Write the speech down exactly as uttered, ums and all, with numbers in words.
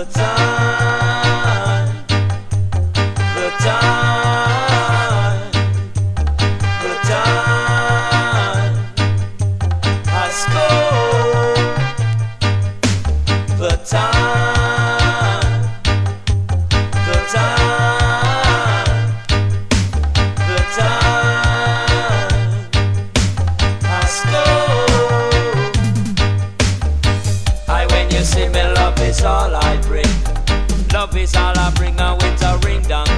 The time, the time, the time has come. The time, the time, the time has come. I when you see me, love is all I bring. Love is all I bring, and with a ring down